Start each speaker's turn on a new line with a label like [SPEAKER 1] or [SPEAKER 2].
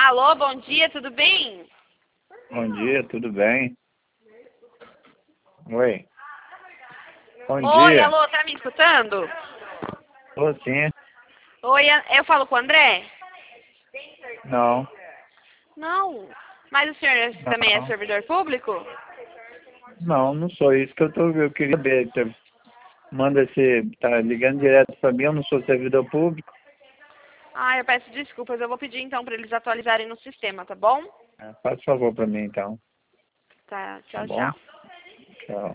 [SPEAKER 1] Alô, bom dia, tudo bem?
[SPEAKER 2] Bom dia, tudo bem? Oi. Bom
[SPEAKER 1] Oi,
[SPEAKER 2] dia.
[SPEAKER 1] alô, tá me escutando?
[SPEAKER 2] Tô sim.
[SPEAKER 1] Oi, eu falo com o André?
[SPEAKER 2] Não.
[SPEAKER 1] Não. Mas o senhor também é
[SPEAKER 2] Não.
[SPEAKER 1] servidor público?
[SPEAKER 2] Não, não sou isso que eu queria saber. Você manda esse, tá ligando direto pra mim, eu não sou servidor público.
[SPEAKER 1] Ah, eu peço desculpas, eu vou pedir então para eles atualizarem no sistema, tá bom?
[SPEAKER 2] Faz favor pra mim então.
[SPEAKER 1] Tá,
[SPEAKER 2] Tá
[SPEAKER 1] tchau,
[SPEAKER 2] bom?
[SPEAKER 1] tchau.
[SPEAKER 2] Tchau.